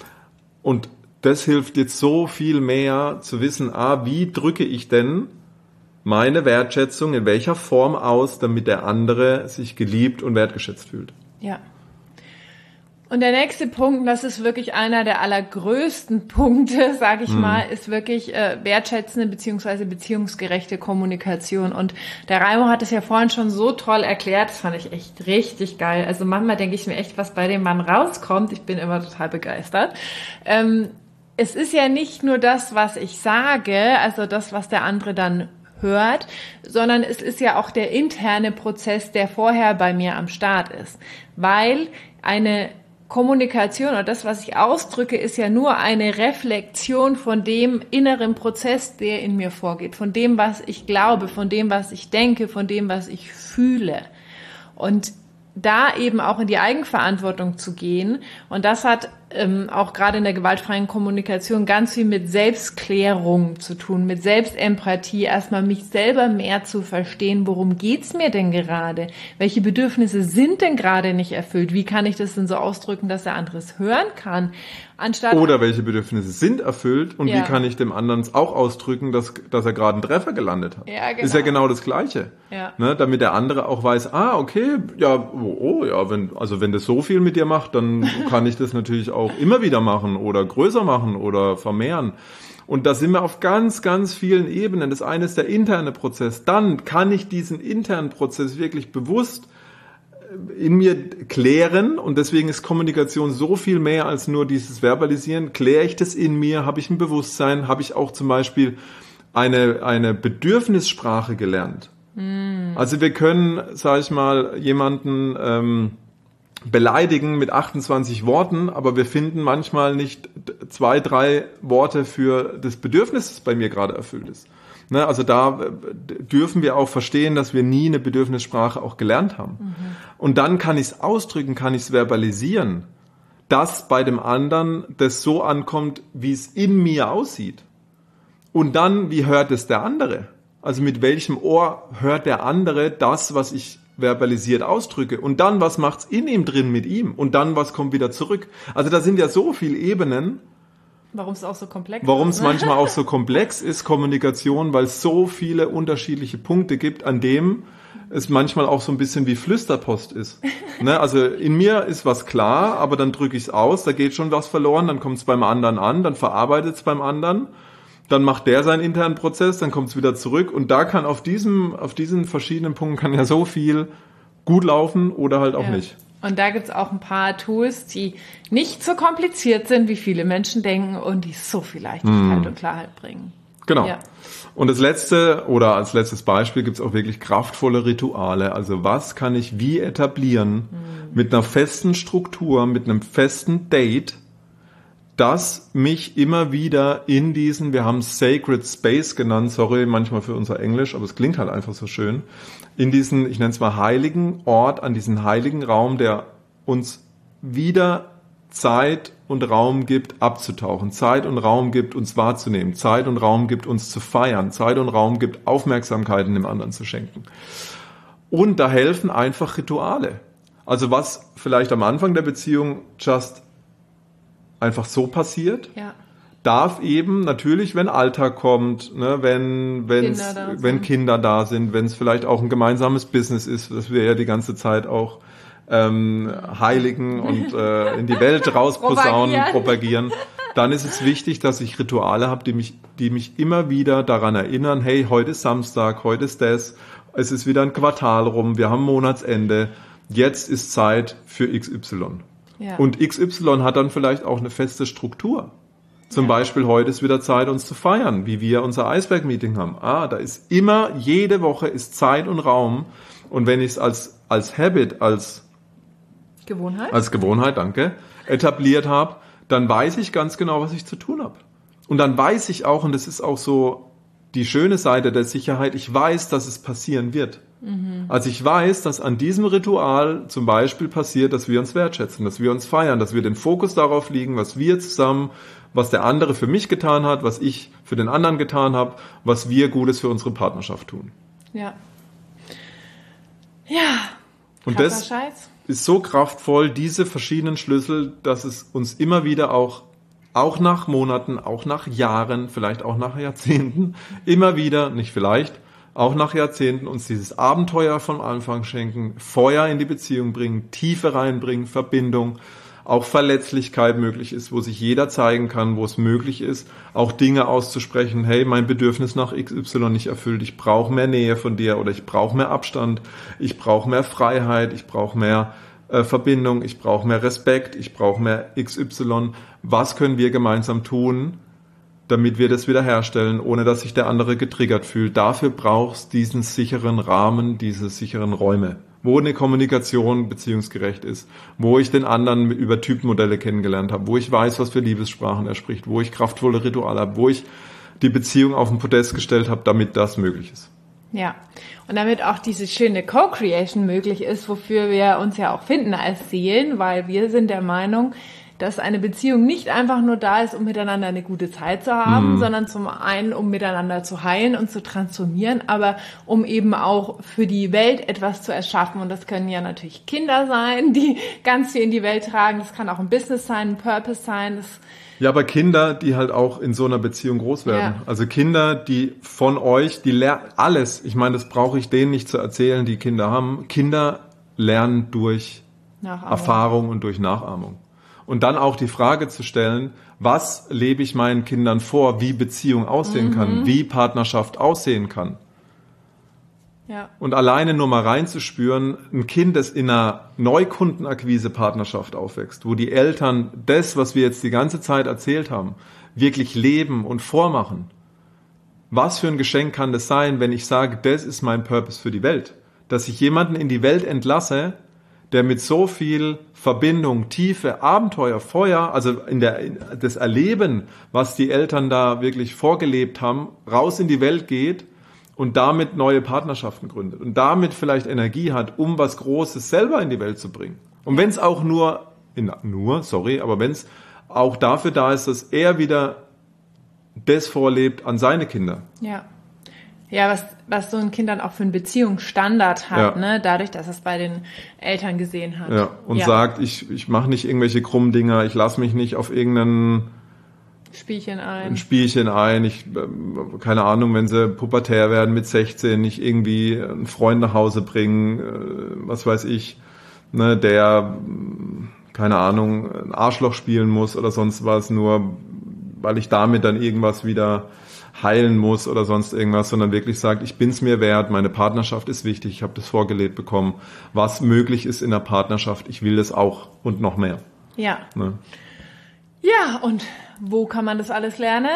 S2: und das hilft jetzt so viel mehr zu wissen, ah, wie drücke ich denn meine Wertschätzung in welcher Form aus, damit der andere sich geliebt und wertgeschätzt fühlt.
S1: Ja. Und der nächste Punkt, das ist wirklich einer der allergrößten Punkte, sage ich mhm. mal, ist wirklich äh, wertschätzende beziehungsweise beziehungsgerechte Kommunikation. Und der Raimo hat es ja vorhin schon so toll erklärt, das fand ich echt richtig geil. Also manchmal denke ich mir echt, was bei dem Mann rauskommt. Ich bin immer total begeistert. Ähm, es ist ja nicht nur das, was ich sage, also das, was der andere dann hört, sondern es ist ja auch der interne Prozess, der vorher bei mir am Start ist. Weil eine Kommunikation oder das, was ich ausdrücke, ist ja nur eine Reflexion von dem inneren Prozess, der in mir vorgeht, von dem, was ich glaube, von dem, was ich denke, von dem, was ich fühle. Und da eben auch in die Eigenverantwortung zu gehen. Und das hat ähm, auch gerade in der gewaltfreien Kommunikation ganz viel mit Selbstklärung zu tun, mit Selbstempathie, erstmal mich selber mehr zu verstehen, worum geht's mir denn gerade? Welche Bedürfnisse sind denn gerade nicht erfüllt? Wie kann ich das denn so ausdrücken, dass der andere es hören kann? Anstatt
S2: Oder welche Bedürfnisse sind erfüllt und ja. wie kann ich dem anderen auch ausdrücken, dass, dass er gerade einen Treffer gelandet hat?
S1: Ja, genau.
S2: Ist ja genau das Gleiche.
S1: Ja.
S2: Ne, damit der andere auch weiß, ah, okay, ja, oh, oh ja, wenn, also wenn das so viel mit dir macht, dann kann ich das natürlich auch immer wieder machen oder größer machen oder vermehren. Und da sind wir auf ganz, ganz vielen Ebenen. Das eine ist der interne Prozess. Dann kann ich diesen internen Prozess wirklich bewusst in mir klären und deswegen ist Kommunikation so viel mehr als nur dieses Verbalisieren. Kläre ich das in mir? Habe ich ein Bewusstsein? Habe ich auch zum Beispiel eine, eine Bedürfnissprache gelernt? Mm. Also wir können, sage ich mal, jemanden, ähm, beleidigen mit achtundzwanzig Worten, aber wir finden manchmal nicht zwei, drei Worte für das Bedürfnis, das bei mir gerade erfüllt ist. Ne, also da dürfen wir auch verstehen, dass wir nie eine Bedürfnissprache auch gelernt haben. Mhm. Und dann kann ich es ausdrücken, kann ich es verbalisieren, dass bei dem anderen das so ankommt, wie es in mir aussieht. Und dann, wie hört es der andere? Also mit welchem Ohr hört der andere das, was ich verbalisiert ausdrücke? Und dann, was macht's in ihm drin mit ihm? Und dann, was kommt wieder zurück? Also da sind ja so viele Ebenen.
S1: Warum es auch so komplex ist.
S2: Warum es manchmal auch so komplex ist, Kommunikation, weil es so viele unterschiedliche Punkte gibt, an dem es manchmal auch so ein bisschen wie Flüsterpost ist. Ne? Also in mir ist was klar, aber dann drücke ich es aus, da geht schon was verloren, dann kommt es beim anderen an, dann verarbeitet es beim anderen. Dann macht der seinen internen Prozess, dann kommt es wieder zurück und da kann auf diesem, auf diesen verschiedenen Punkten kann ja so viel gut laufen oder halt auch
S1: ja.
S2: nicht.
S1: Und da gibt's auch ein paar Tools, die nicht so kompliziert sind, wie viele Menschen denken und die so viel Leichtigkeit mm. und Klarheit bringen.
S2: Genau.
S1: Ja.
S2: Und das letzte oder als letztes Beispiel gibt's auch wirklich kraftvolle Rituale. Also was kann ich wie etablieren mm. mit einer festen Struktur, mit einem festen Date, das mich immer wieder in diesen, wir haben Sacred Space genannt, sorry manchmal für unser Englisch, aber es klingt halt einfach so schön, in diesen, ich nenne es mal heiligen Ort, an diesen heiligen Raum, der uns wieder Zeit und Raum gibt, abzutauchen, Zeit und Raum gibt, uns wahrzunehmen, Zeit und Raum gibt, uns zu feiern, Zeit und Raum gibt, Aufmerksamkeiten dem anderen zu schenken. Und da helfen einfach Rituale. Also was vielleicht am Anfang der Beziehung just einfach so passiert,
S1: ja.
S2: darf eben natürlich, wenn Alltag kommt, ne, wenn, wenn's, Kinder wenn Kinder da sind, wenn es vielleicht auch ein gemeinsames Business ist, das wir ja die ganze Zeit auch ähm, heiligen und äh, in die Welt rausposaunen, propagieren. propagieren, dann ist es wichtig, dass ich Rituale habe, die mich, die mich immer wieder daran erinnern, hey, heute ist Samstag, heute ist das, es ist wieder ein Quartal rum, wir haben Monatsende, jetzt ist Zeit für X Y. Ja. Und X Y hat dann vielleicht auch eine feste Struktur. Zum ja. Beispiel, heute ist wieder Zeit, uns zu feiern, wie wir unser Eisberg-Meeting haben. Ah, da ist immer, jede Woche ist Zeit und Raum. Und wenn ich es als, als Habit, als
S1: Gewohnheit,
S2: als Gewohnheit, danke, etabliert habe, dann weiß ich ganz genau, was ich zu tun habe. Und dann weiß ich auch, und das ist auch so die schöne Seite der Sicherheit, ich weiß, dass es passieren wird. Mhm. Also ich weiß, dass an diesem Ritual zum Beispiel passiert, dass wir uns wertschätzen, dass wir uns feiern, dass wir den Fokus darauf legen, was wir zusammen, was der andere für mich getan hat, was ich für den anderen getan habe, was wir Gutes für unsere Partnerschaft tun.
S1: Ja. Ja.
S2: Und das
S1: Scheiß.
S2: ist so kraftvoll, diese verschiedenen Schlüssel, dass es uns immer wieder auch auch nach Monaten, auch nach Jahren, vielleicht auch nach Jahrzehnten, immer wieder, nicht vielleicht, auch nach Jahrzehnten uns dieses Abenteuer vom Anfang schenken, Feuer in die Beziehung bringen, Tiefe reinbringen, Verbindung, auch Verletzlichkeit möglich ist, wo sich jeder zeigen kann, wo es möglich ist, auch Dinge auszusprechen, hey, mein Bedürfnis nach X Y nicht erfüllt, ich brauche mehr Nähe von dir oder ich brauche mehr Abstand, ich brauche mehr Freiheit, ich brauche mehr äh, Verbindung, ich brauche mehr Respekt, ich brauche mehr X Y. Was können wir gemeinsam tun, damit wir das wiederherstellen, ohne dass sich der andere getriggert fühlt? Dafür brauchst du diesen sicheren Rahmen, diese sicheren Räume, wo eine Kommunikation beziehungsgerecht ist, wo ich den anderen über Typmodelle kennengelernt habe, wo ich weiß, was für Liebessprachen er spricht, wo ich kraftvolle Rituale habe, wo ich die Beziehung auf den Podest gestellt habe, damit das möglich ist.
S1: Ja, und damit auch diese schöne Co-Creation möglich ist, wofür wir uns ja auch finden als Seelen, weil wir sind der Meinung, dass eine Beziehung nicht einfach nur da ist, um miteinander eine gute Zeit zu haben, mhm. sondern zum einen, um miteinander zu heilen und zu transformieren, aber um eben auch für die Welt etwas zu erschaffen. Und das können ja natürlich Kinder sein, die ganz viel in die Welt tragen. Das kann auch ein Business sein, ein Purpose sein. Das
S2: ja, aber Kinder, die halt auch in so einer Beziehung groß werden. Ja. Also Kinder, die von euch, die lernen alles. Ich meine, das brauche ich denen nicht zu erzählen, die Kinder haben. Kinder lernen durch Nachahmung. Erfahrung und durch Nachahmung. Und dann auch die Frage zu stellen, was lebe ich meinen Kindern vor, wie Beziehung aussehen mhm. kann, wie Partnerschaft aussehen kann.
S1: Ja.
S2: Und alleine nur mal reinzuspüren, ein Kind, das in einer Neukundenakquise-Partnerschaft aufwächst, wo die Eltern das, was wir jetzt die ganze Zeit erzählt haben, wirklich leben und vormachen. Was für ein Geschenk kann das sein, wenn ich sage, das ist mein Purpose für die Welt? Dass ich jemanden in die Welt entlasse, der mit so viel Verbindung, Tiefe, Abenteuer, Feuer, also in der, in das Erleben, was die Eltern da wirklich vorgelebt haben, raus in die Welt geht und damit neue Partnerschaften gründet und damit vielleicht Energie hat, um was Großes selber in die Welt zu bringen. Und wenn es auch nur, in, nur, sorry, aber wenn es auch dafür da ist, dass er wieder das vorlebt an seine Kinder.
S1: Ja. Ja, was, was so ein Kind dann auch für einen Beziehungsstandard hat,
S2: ja.
S1: ne, dadurch, dass es bei den Eltern gesehen hat.
S2: Ja, und
S1: ja.
S2: sagt, ich, ich mache nicht irgendwelche krummen Dinger, ich lasse mich nicht auf irgendeinen
S1: Spielchen ein.
S2: Ein Spielchen ein. Ich, keine Ahnung, wenn sie pubertär werden mit sechzehn, nicht irgendwie einen Freund nach Hause bringen, was weiß ich, ne, der, keine Ahnung, ein Arschloch spielen muss oder sonst was, nur weil ich damit dann irgendwas wieder heilen muss oder sonst irgendwas, sondern wirklich sagt, ich bin's mir wert, meine Partnerschaft ist wichtig, ich habe das vorgelebt bekommen, was möglich ist in der Partnerschaft, ich will das auch und noch mehr.
S1: Ja.
S2: Ne?
S1: Ja, und wo kann man das alles lernen?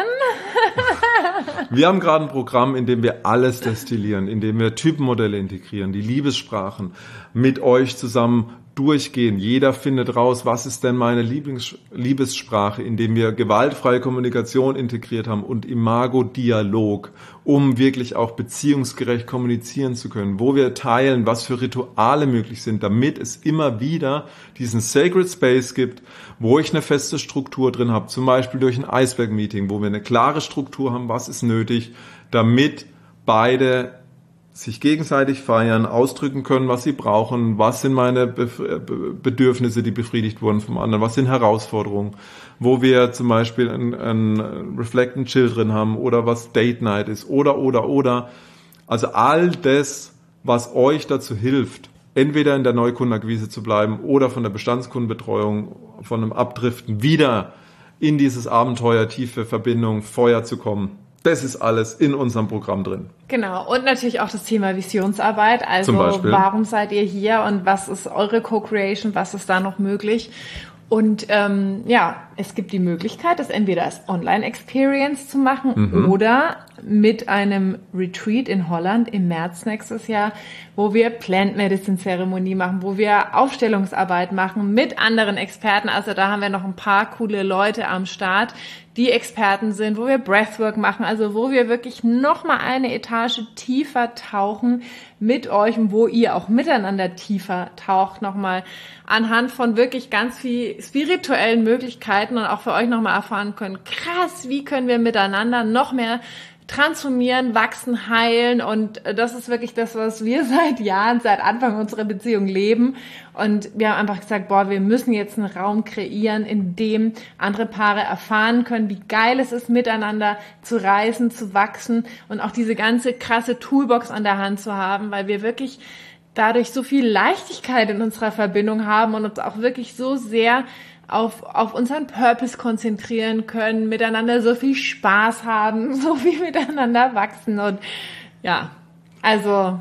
S2: Wir haben gerade ein Programm, in dem wir alles destillieren, in dem wir Typenmodelle integrieren, die Liebessprachen mit euch zusammen durchgehen. Jeder findet raus, was ist denn meine Lieblings- Liebessprache, indem wir gewaltfreie Kommunikation integriert haben und Imago-Dialog, um wirklich auch beziehungsgerecht kommunizieren zu können, wo wir teilen, was für Rituale möglich sind, damit es immer wieder diesen Sacred Space gibt, wo ich eine feste Struktur drin habe, zum Beispiel durch ein Eisberg-Meeting, wo wir eine klare Struktur haben, was ist nötig, damit beide sich gegenseitig feiern, ausdrücken können, was sie brauchen, was sind meine Bedürfnisse, die befriedigt wurden vom anderen, was sind Herausforderungen, wo wir zum Beispiel ein, ein Reflect and Chill drin haben oder was Date Night ist oder, oder, oder. Also all das, was euch dazu hilft, entweder in der Neukundenakquise zu bleiben oder von der Bestandskundenbetreuung, von einem Abdriften wieder in dieses Abenteuer, tiefe Verbindung, Feuer zu kommen. Das ist alles in unserem Programm drin.
S1: Genau. Und natürlich auch das Thema Visionsarbeit. Also
S2: Zum Beispiel.
S1: Warum seid ihr hier und was ist eure Co-Creation? Was ist da noch möglich? Und ähm, ja, es gibt die Möglichkeit, das entweder als Online-Experience zu machen mhm. oder mit einem Retreat in Holland im März nächstes Jahr, wo wir Plant Medicine Zeremonie machen, wo wir Aufstellungsarbeit machen mit anderen Experten. Also da haben wir noch ein paar coole Leute am Start, die Experten sind, wo wir Breathwork machen, also wo wir wirklich nochmal eine Etage tiefer tauchen mit euch und wo ihr auch miteinander tiefer taucht, nochmal anhand von wirklich ganz viel spirituellen Möglichkeiten und auch für euch nochmal erfahren können, krass, wie können wir miteinander noch mehr transformieren, wachsen, heilen, und das ist wirklich das, was wir seit Jahren, seit Anfang unserer Beziehung leben, und wir haben einfach gesagt, boah, wir müssen jetzt einen Raum kreieren, in dem andere Paare erfahren können, wie geil es ist, miteinander zu reisen, zu wachsen und auch diese ganze krasse Toolbox an der Hand zu haben, weil wir wirklich dadurch so viel Leichtigkeit in unserer Verbindung haben und uns auch wirklich so sehr auf, auf unseren Purpose konzentrieren können, miteinander so viel Spaß haben, so viel miteinander wachsen, und ja, also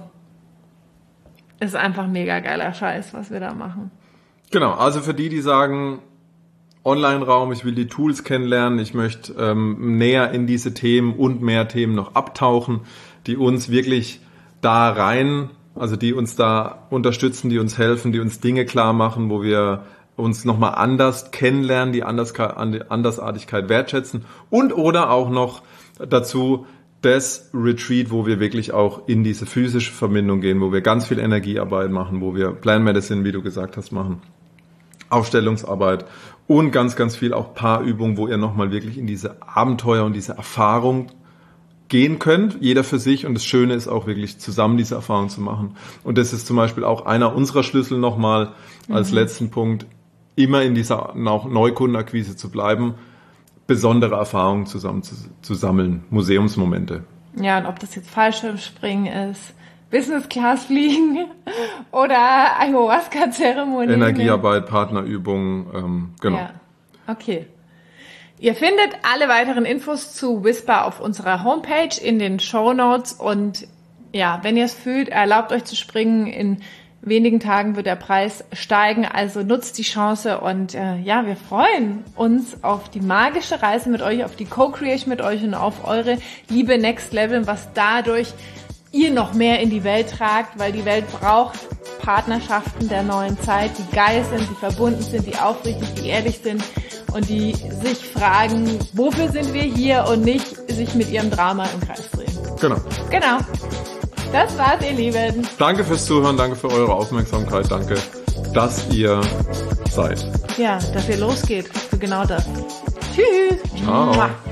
S1: ist einfach mega geiler Scheiß, was wir da machen.
S2: Genau, also für die, die sagen, Online-Raum, ich will die Tools kennenlernen, ich möchte ähm, näher in diese Themen und mehr Themen noch abtauchen, die uns wirklich da rein, also die uns da unterstützen, die uns helfen, die uns Dinge klar machen, wo wir uns nochmal anders kennenlernen, die Andersartigkeit wertschätzen, und oder auch noch dazu das Retreat, wo wir wirklich auch in diese physische Verbindung gehen, wo wir ganz viel Energiearbeit machen, wo wir Plant Medicine, wie du gesagt hast, machen, Aufstellungsarbeit und ganz, ganz viel auch Paarübungen, wo ihr nochmal wirklich in diese Abenteuer und diese Erfahrung gehen könnt, jeder für sich, und das Schöne ist auch wirklich zusammen diese Erfahrung zu machen. Und das ist zum Beispiel auch einer unserer Schlüssel nochmal als mhm. letzten Punkt, immer in dieser Neukundenakquise zu bleiben, besondere Erfahrungen zusammen zu, zu sammeln, Museumsmomente.
S1: Ja, und ob das jetzt Fallschirmspringen ist, Business Class fliegen oder Ayahuasca-Zeremonie.
S2: Energiearbeit, Partnerübungen, ähm, genau.
S1: Ja, okay. Ihr findet alle weiteren Infos zu Whisper auf unserer Homepage in den Shownotes, und ja, wenn ihr es fühlt, erlaubt euch zu springen. In wenigen Tagen wird der Preis steigen, also nutzt die Chance, und äh, ja, wir freuen uns auf die magische Reise mit euch, auf die Co-Creation mit euch und auf eure Liebe Next Level, was dadurch ihr noch mehr in die Welt tragt, weil die Welt braucht Partnerschaften der neuen Zeit, die geil sind, die verbunden sind, die aufrichtig, die ehrlich sind und die sich fragen, wofür sind wir hier und nicht sich mit ihrem Drama im Kreis drehen.
S2: Genau.
S1: Genau. Das war's, ihr Lieben.
S2: Danke fürs Zuhören, danke für eure Aufmerksamkeit, danke, dass ihr seid.
S1: Ja, dass ihr losgeht für genau das. Tschüss.
S2: Ciao.
S1: Mua.